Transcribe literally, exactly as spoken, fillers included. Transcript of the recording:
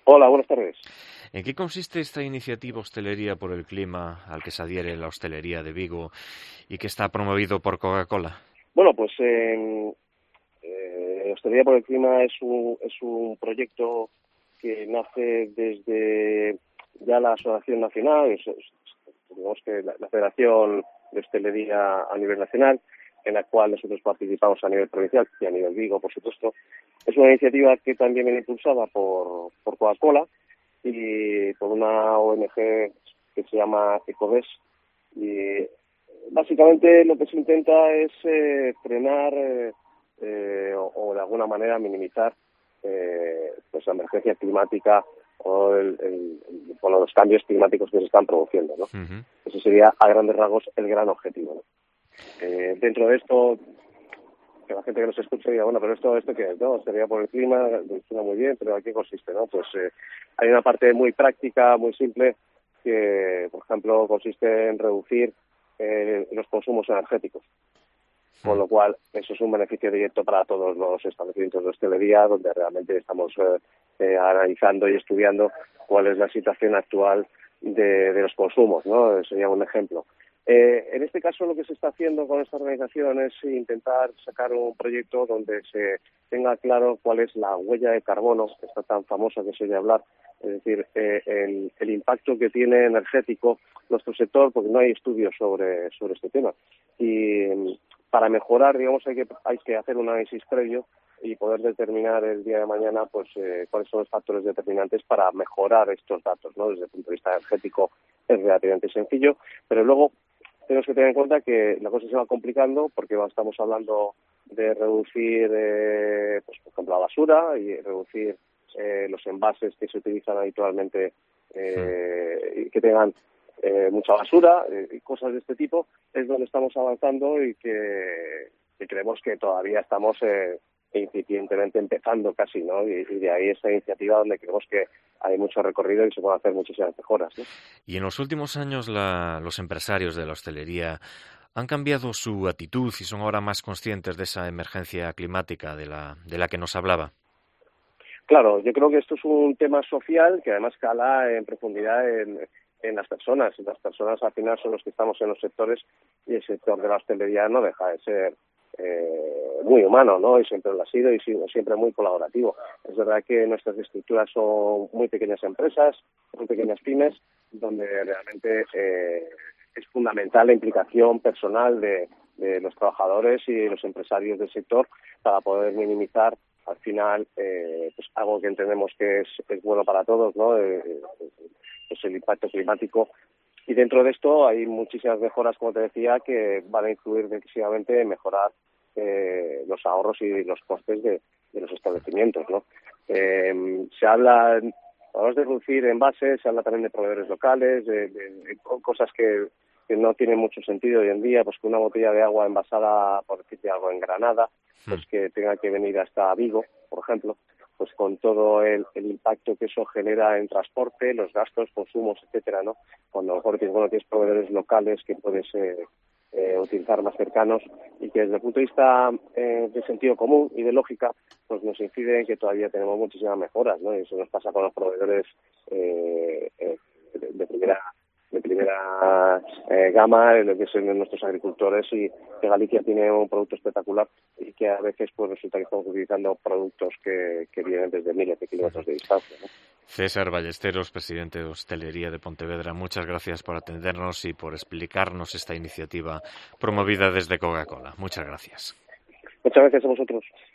Hola, buenas tardes. ¿En qué consiste esta iniciativa Hostelería por el Clima al que se adhiere la hostelería de Vigo y que está promovido por Coca-Cola? Bueno, pues eh, eh, Hostelería por el Clima es un, es un proyecto que nace desde ya la Asociación Nacional, es, es, digamos que la, la Federación de Hostelería a nivel nacional, en la cual nosotros participamos a nivel provincial y a nivel Vigo, por supuesto. Es una iniciativa que también viene impulsada por, por Coca-Cola y por una O N G que se llama Ecoves. Y básicamente lo que se intenta es eh, frenar eh, eh, o, o de alguna manera minimizar eh, pues la emergencia climática o el, el, el, bueno, los cambios climáticos que se están produciendo, ¿no? Uh-huh. Ese sería a grandes rasgos el gran objetivo, ¿no? Eh, dentro de esto, que la gente que nos escuche diga, bueno, pero esto, esto qué es, ¿no? Sería por el clima, suena muy bien, pero ¿a qué consiste, no? Pues eh, hay una parte muy práctica, muy simple, que, por ejemplo, consiste en reducir eh, los consumos energéticos. Con lo cual, eso es un beneficio directo para todos los establecimientos de hostelería, donde realmente estamos eh, eh, analizando y estudiando cuál es la situación actual de, de los consumos, ¿no? Sería un ejemplo. Eh, en este caso, lo que se está haciendo con esta organización es intentar sacar un proyecto donde se tenga claro cuál es la huella de carbono, que está tan famosa que se oye hablar, es decir, eh, el, el impacto que tiene energético nuestro sector, porque no hay estudios sobre, sobre este tema. Y para mejorar, digamos, hay que hay que hacer un análisis previo y poder determinar el día de mañana pues eh, cuáles son los factores determinantes para mejorar estos datos, ¿no? Desde el punto de vista energético es relativamente sencillo, pero luego tenemos que tener en cuenta que la cosa se va complicando porque estamos hablando de reducir, eh, pues por ejemplo, la basura y reducir eh, los envases que se utilizan habitualmente eh, y que tengan eh, mucha basura eh, y cosas de este tipo. Es donde estamos avanzando y que, que creemos que todavía estamos eh, incipientemente empezando casi, ¿no? Y, y de ahí esa iniciativa donde creemos que hay mucho recorrido y se pueden hacer muchísimas mejoras, ¿no? Y en los últimos años la, los empresarios de la hostelería han cambiado su actitud y son ahora más conscientes de esa emergencia climática de la, de la que nos hablaba. Claro, yo creo que esto es un tema social que además cala en profundidad en, en las personas. Y las personas al final son los que estamos en los sectores y el sector de la hostelería no deja de ser eh, muy humano, ¿no? Y siempre lo ha sido y siempre muy colaborativo. Es verdad que nuestras estructuras son muy pequeñas empresas, muy pequeñas pymes, donde realmente eh, es fundamental la implicación personal de, de los trabajadores y los empresarios del sector para poder minimizar al final eh, pues algo que entendemos que es, es bueno para todos, ¿no? Eh, pues el impacto climático. Y dentro de esto hay muchísimas mejoras, como te decía, que van a influir decisivamente en mejorar eh, los ahorros y los costes de, de los establecimientos, ¿no? Eh, se habla, hablamos de reducir envases, se habla también de proveedores locales, de, de, de cosas que, que no tienen mucho sentido hoy en día, pues que una botella de agua envasada, por decirte algo, en Granada, pues que tenga que venir hasta Vigo, por ejemplo, pues con todo el, el impacto que eso genera en transporte, los gastos, consumos, etcétera, ¿no? Cuando a lo mejor tienes, bueno, tienes proveedores locales que puedes eh, eh, utilizar más cercanos y que desde el punto de vista eh, de sentido común y de lógica, pues nos incide en que todavía tenemos muchísimas mejoras, ¿no? Y eso nos pasa con los proveedores eh, eh, de, de primera de primera eh, gama en lo que son nuestros agricultores, y que Galicia tiene un producto espectacular y que a veces pues resulta que estamos utilizando productos que, que vienen desde miles de kilómetros de distancia, ¿no? César Ballesteros, presidente de Hostelería de Pontevedra, muchas gracias por atendernos y por explicarnos esta iniciativa promovida desde Coca-Cola. Muchas gracias. Muchas gracias a vosotros.